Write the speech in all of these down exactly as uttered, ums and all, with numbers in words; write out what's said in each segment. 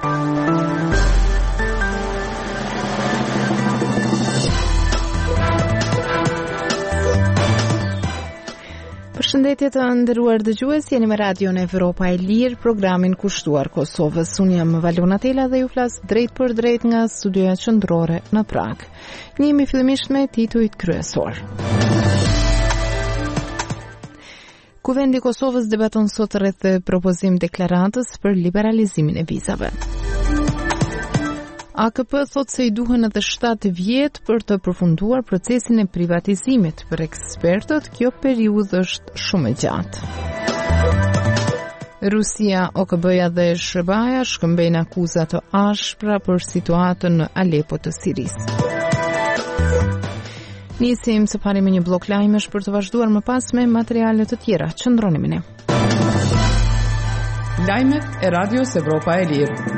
Përshëndetje të nderuar dëgjues, jeni me Radion Evropa e Lirë, programin kushtuar Kosovës. Unë jam Valona Tela dhe ju flas drejt për drejt nga studioja qendrore në Prag. Njihemi fillimisht me titujt kryesor. Kuvendi i Kosovës debaton sot rreth propozim deklaratës për liberalizimin e vizave. A K P thot se i duhen edhe shtatë vjet për të përfunduar procesin e privatizimit. Për ekspertët, kjo periudhë është shumë e gjatë. Rusia, O K B-ja dhe S B A-ja shkëmbejnë akuza të ashpra për situatën në Alepo të Sirisë. Nisim së pari me një blok lajmesh për të vazhduar më pas me materiale të tjera. Qëndroni me ne. Lajmet e Radios Evropa e Lirë.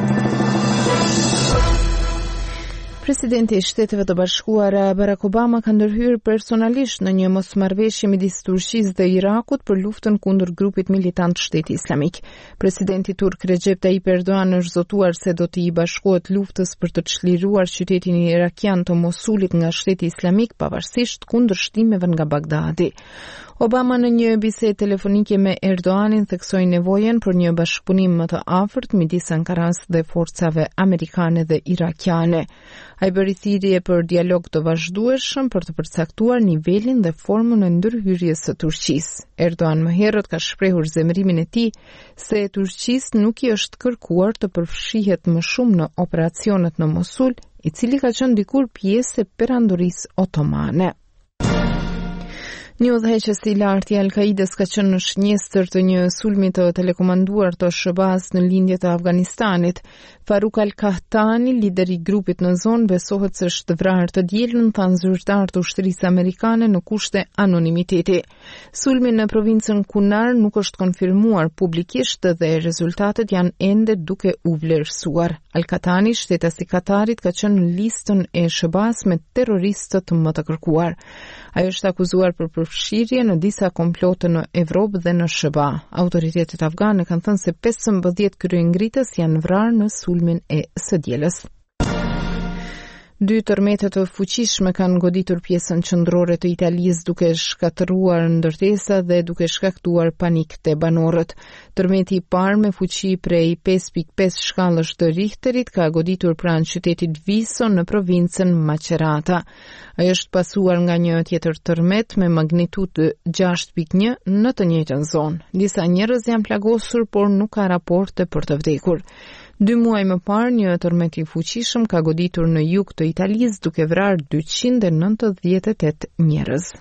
Presidenti i Shteteve të Bashkuara Barack Obama ka ndërhyrë personalisht në një mosmarrëveshje midis Turqisë dhe Irakut për luftën kundër grupit militant Shteti Islamik. Presidenti turk Recep Tayyip Erdogan është zotuar se do t'i bashkohet luftës për të çliruar qytetin irakian të Mosulit nga Shteti Islamik pavarësisht kundërshtimeve nga Bagdadi. Obama në një bisedë telefonike me Erdoganin theksoi nevojën për një bashkëpunim më të afërt midis Ankaras dhe forcave amerikane dhe irakiane. Ai bëri thirrje për dialog të vazhdueshëm për të përcaktuar nivelin dhe formën e ndërhyrjes së Turqisë. Erdogan më herët ka shprehur zemërimin e tij se Turqisë nuk i është kërkuar të përfshihet më shumë në operacionet në Mosul, i cili ka qenë dikur pjesë e perandorisë otomane. Një udhëheqës i lartë i Al-Qaidës ka qenë në shënjestër të një sulmi të telekomanduar të S B A-s në lindje të Afganistanit. Faruk Al-Qahtani, lideri i grupit në zonë, besohet se është vrarë të dielën, thanë zyrtar të ushtrisë amerikane në kushte anonimiteti. Sulmi në provincën Kunar nuk është konfirmuar publikisht dhe rezultatet janë ende duke u vlerësuar. Al-Qahtani, shtetasi i Katarit, ka qenë në listën e S B A-s me terroristët më të kërkuar. Ajo është akuzuar për përfshirje në disa komplote në Evropë dhe në S B A. Autoritetet afgane kanë thënë se pesëmbëdhjetë kryengritës janë vrarë në sulmin e së dielës. Dy tërmete të fuqishme kanë goditur pjesën qendrore të Italisë duke shkatëruar ndërtesa dhe duke shkaktuar panik te banorët. Tërmeti i parë me fuqi prej pesë pikë pesë shkallësh të Richterit ka goditur pranë qytetit Viso në provincën Macerata. Ai është pasuar nga një tjetër tërmet me magnitudë gjashtë pikë një në të njëjtën zonë. Disa njerëz janë plagosur, por nuk ka raporte për të vdekur. Dy muaj më parë, një tërmet i fuqishëm ka goditur në jug të Italisë duke vrarë dyqind e nëntëdhjetë e tetë njerëz.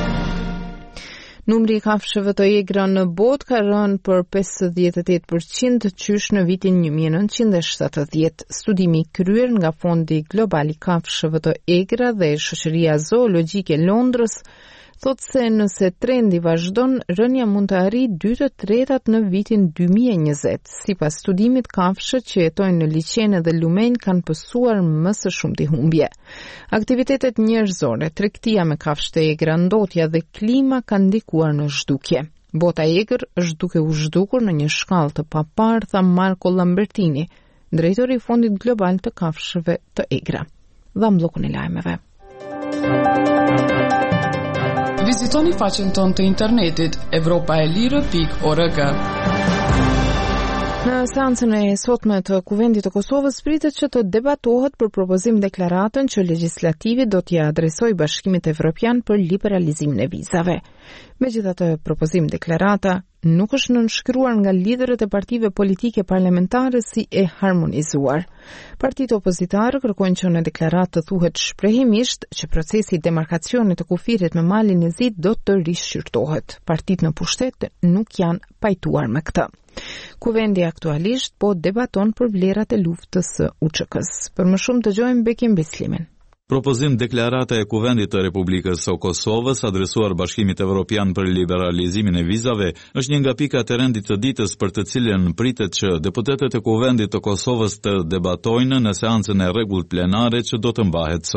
Numri i kafshëve të egra në botë ka rënë për pesëdhjetë e tetë përqind qysh në vitin një mijë e nëntëqind e shtatëdhjetë. Studimi kryer nga Fondi Global i Kafshëve të Egra dhe Shoqëria Zoologjike e Londrës thot se nëse trendi vazhdon, rënja mund të arrijë dy të tretat në vitin dy mijë e njëzet. Sipas studimit, kafshët që jetojnë në liçene dhe lumenj kanë pësuar më së shumti humbje. Aktivitetet njerëzore, tregtia me kafshë të egra, ndotja dhe klima kanë ndikuar në zhdukje. Bota e egër është duke u zhdukur në një shkallë të paparë, tha Marco Lambertini, drejtori i Fondit Global të Kafshëve të Egra. Dham bllokun e lajmeve. Vizitoni faqen tonë të internetit evropaelire pikë org. Në seancën e sotme të Kuvendit të Kosovës pritet që të debatohet për propozim deklaratën që legislativi do t'ia adresojë Bashkimit Evropian për liberalizimin e vizave. Megjithatë, propozim deklarata nuk është nënshkruar nga liderët e partive politike parlamentare si e harmonizuar. Partitë opozitare kërkojnë që në deklaratë të thuhet shprehimisht që procesi i demarkacionit të kufirit me Malin e Zi do të rishqyrtohet. Partitë në pushtet nuk janë pajtuar me këtë. Kuvendi aktualisht po debaton për vlerat e luftës së U Ç K-s. Për më shumë dëgjojmë Bekim Bislimin. Propozim deklarata e Kuvendit të Republikës së Kosovës adresuar Bashkimit Evropian për liberalizimin e vizave është një nga pikat e rendit të ditës për të cilën pritet që deputetët e Kuvendit të Kosovës të debatojnë në seancën e rregullt plenare që do të mbahet sot.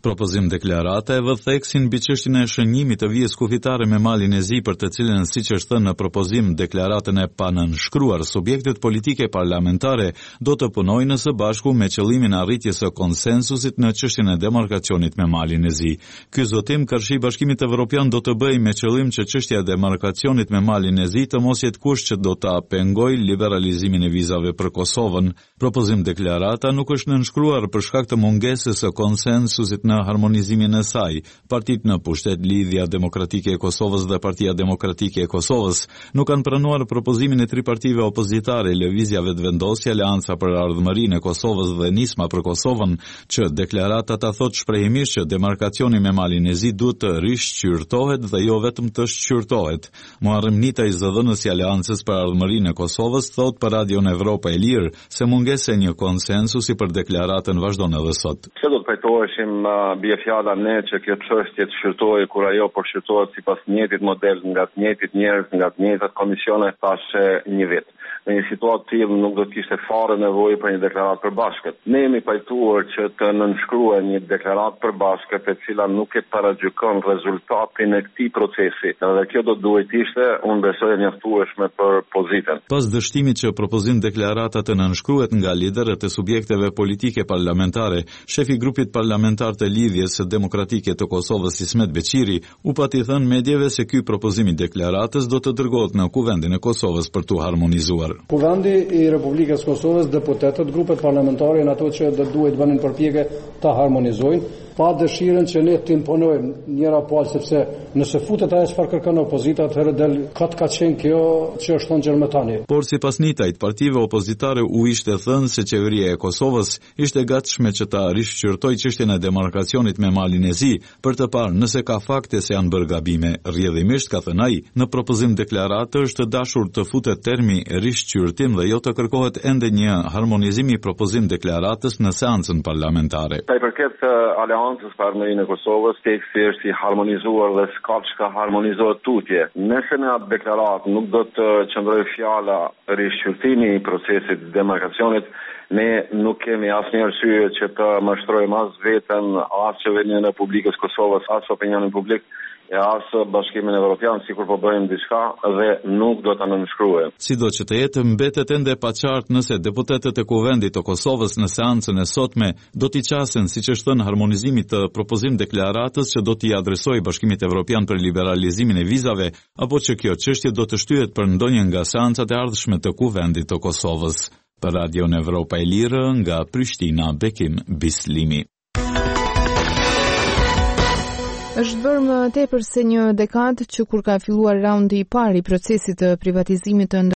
Propozim deklarata e vë theksin mbi çështjen e shënjimit të vijës kufitare me malin e zi, për të cilën, siç është thënë në propozim, deklaratën e panënshkruar, subjektet politike parlamentare do të punojnë së bashku me qëllimin e arritjes së konsensusit në çështjen e demarkacionit me malin e zi. Ky zotim Karshi i Bashkimit Evropian do të bëjë me qëllim që çështja e demarkacionit me malin e zi të mos jetë kusht që do ta pengojë liberalizimin e vizave për Kosovën. Propozim deklarata nuk është nënshkruar për shkak të mungesës së konsensusit në harmonizimin e saj. Partitë në pushtet, Lidhja Demokratike e Kosovës dhe Partia Demokratike e Kosovës, nuk kanë pranuar propozimin e tri partive opozitare, Lëvizja Vetëvendosje, Aleanca për Ardhmërinë e Kosovës dhe Nisma për Kosovën, që deklarata ta thotë shprehimisht që demarkacioni me malin e zi duhet të rishqyrtohet dhe jo vetëm të shqyrtohet. Muharrem Nitaj, zëdhënësi i Aleancës për Ardhmërinë e Kosovës, thotë për Radion Evropa e Lirë se mungesa e një konsensusi për deklaratën vazhdon edhe sot. Çdo të pajtoheshim bie fjala ne që kjo çështje të shqyrtohej kur ajo po shqyrtohet sipas njëjtit model, nga të njëjtit njerëz, nga të njëjtat komisione tash një vit. Në një situatë tillë nuk do të kishte fare nevojë për një deklaratë përbashkët. Ne jemi pajtuar që të nënshkruajmë një deklaratë përbashkët e cila nuk e paragjykon rezultatin e këtij procesi. Dhe kjo do duhet ishte, unë besoj, e mjaftueshme për pozitën. Pas dështimit që propozim deklarata të nënshkruhet nga liderët e subjekteve politike parlamentare, shefi i grupit parlamentar të Lidhjes Demokratike të Kosovës, Ismet Beqiri, u pati thënë medjeve se ky propozim i deklaratës do të dërgohet në Kuvendin e Kosovës për tu harmonizuar. Kuvendi i Republikës Kosovës, deputetët, grupet parlamentare në ato që do duhet bënin përpjekje ta harmonizojnë, pa dëshirën që ne të imponojmë njëra palë, sepse nëse futet ajo çfarë kërkon opozita, atëherë del kat ka qenë kjo që është thonë Gjermëtani. Por sipas Nitajt, partive opozitare u ishte thënë se qeveria e Kosovës ishte gatshme që ta rishqyrtojë çështjen e demarkacionit me malin e zi, për të parë nëse ka fakte se janë bërë gabime. Rrjedhimisht, ka thënë ai, në propozim deklaratë është dashur të futet termi rishqyrtim dhe jo të kërkohet ende një harmonizim i propozim deklaratës në seancën parlamentare. Sa i përket Aleancës për Ardhmërinë e Kosovës, teksti është i harmonizuar dhe s'ka çka harmonizohet tutje. Nëse në atë deklaratë nuk do të qëndrojë fjala rishqyrtimi i procesit demarkacionit, ne nuk kemi asnjë arsye që të mashtrojmë as veten, as qeverinë e Republikës Kosovës, as opinionin publik, e as Bashkimin Evropian, sikur po bëjmë diçka dhe nuk do ta nënshkruajmë. Sido që të jetë, mbetet ende pa qartë nëse deputetët e Kuvendit të Kosovës në seancën e sotme do t'i qasen, siç është thënë, harmonizimit të propozim deklaratës që do t'i adresojë Bashkimit Evropian për liberalizimin e vizave, apo që kjo çështje do të shtyhet për ndonjë nga seancat e ardhshme të Kuvendit të Kosovës. Për Radion Evropa e Lirë, nga Prishtina, Bekim Bislimi. Është bërë më tepër se një dekadë që kur ka filluar raundi i parë i procesit të privatizimit të